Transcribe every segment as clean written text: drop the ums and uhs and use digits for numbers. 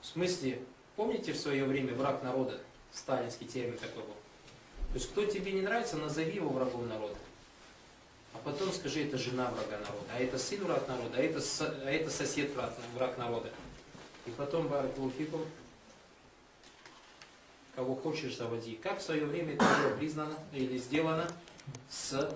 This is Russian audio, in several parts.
В смысле, помните в свое время враг народа? Сталинский термин такой был. То есть, кто тебе не нравится, назови его врагом народа. А потом скажи, это жена врага народа, а это сын враг народа, а это сосед враг народа. И потом, баракаллаху фикум, кого хочешь, заводи. Как в свое время это было признано или сделано с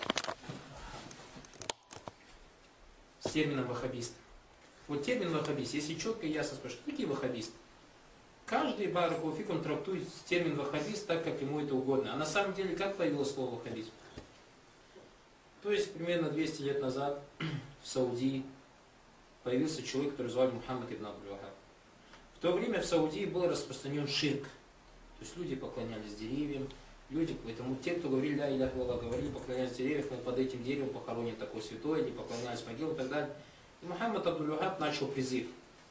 термином ваххабист. Вот термин ваххабист, если четко и ясно спрашивать, какие ваххабисты? Каждый баракаллаху фикум трактует термин ваххабист так, как ему это угодно. А на самом деле, как появилось слово ваххабизм? То есть, примерно 200 лет назад в Саудии появился человек, который звали Мухаммад ибн Абдул-Вахаб. В то время в Саудии был распространен ширк. То есть люди поклонялись деревьям, поэтому те, кто говорили ля иляха илlallah, говорили, поклонялись деревьям, мы под этим деревом похоронен такой святой, не поклонялись могилам и так далее. И Мухаммад Абдул-Вахаб начал призыв.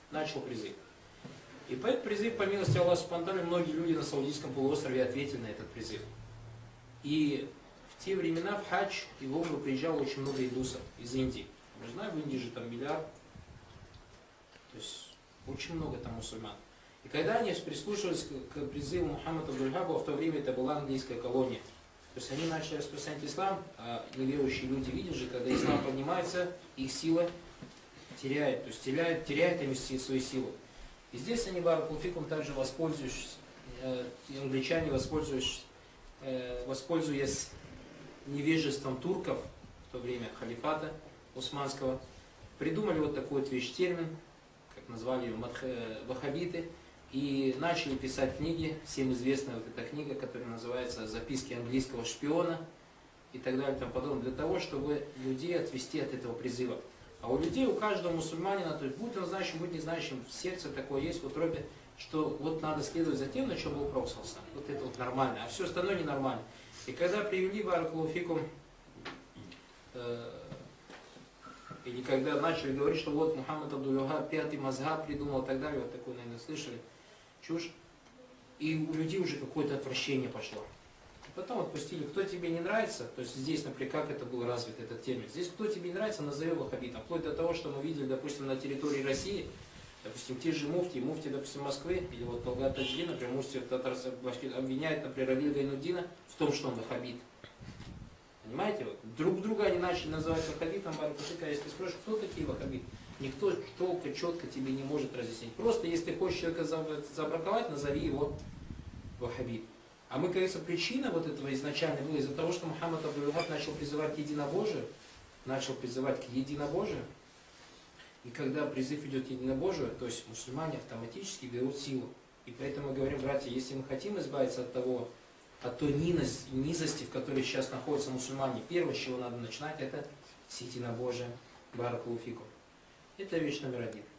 И по этому призыв, по милости Аллаха субхану ва тааля, многие люди на Саудийском полуострове ответили на этот призыв. И в те времена в хадж и в умру приезжало очень много индусов из Индии. Мы знаем, в Индии же там миллиард. То есть очень много там мусульман. И когда они прислушивались к призыву Мухаммада Абдул-Вахаба, в то время это была английская колония. То есть они начали распространять ислам, а неверующие люди видят же, когда ислам поднимается, их сила теряет. То есть теряет они свою силу. И здесь они, баракаллаху фикум, также воспользуясь, англичане, воспользуясь невежеством турков, в то время халифата османского, придумали вот такой вот вещь, термин, как назвали его ваххабиты, и начали писать книги, всем известная вот эта книга, которая называется «Записки английского шпиона» и так далее и тому подобное, для того, чтобы людей отвести от этого призыва. А у людей, у каждого мусульманина, то есть будь он знающим, будь не знающим, в сердце такое есть, в утробе, что вот надо следовать за тем, на чем был Пророк саллаллаху алейхи ва саллям. Вот это вот нормально, а все остальное ненормально. И когда привели баракаллаху фикум, или когда начали говорить, что вот Мухаммад Абдул-Вахаб пятый мазхаб придумал и так далее, вот такое, наверное, слышали, чушь, и у людей уже какое-то отвращение пошло. И потом отпустили, кто тебе не нравится, то есть здесь, например, как это был развит этот термин, здесь кто тебе не нравится, назови ваххабитом. Вплоть до того, что мы видели, допустим, на территории России, допустим, те же муфти, допустим, Москвы, или вот Талгат Таджидин, например, муфти Татарса обвиняет, например, Равиль Гайнуддина в том, что он ваххабит. Понимаете? Вот. Друг друга они начали называть ваххабитом, если спрашиваешь, кто такие ваххабиты, никто толко, четко тебе не может разъяснить. Просто, если ты хочешь человека забраковать, назови его ваххабит. А мы, кажется, причина вот этого изначально была из-за того, что Мухаммад Абдул-Вахаб начал призывать к единобожию, и когда призыв идет к единобожию, то есть мусульмане автоматически берут силу. И поэтому мы говорим, братья, если мы хотим избавиться от той низости, в которой сейчас находятся мусульмане, первое, с чего надо начинать, это с единобожия. Баракаллаху фикум. Это вещь номер один.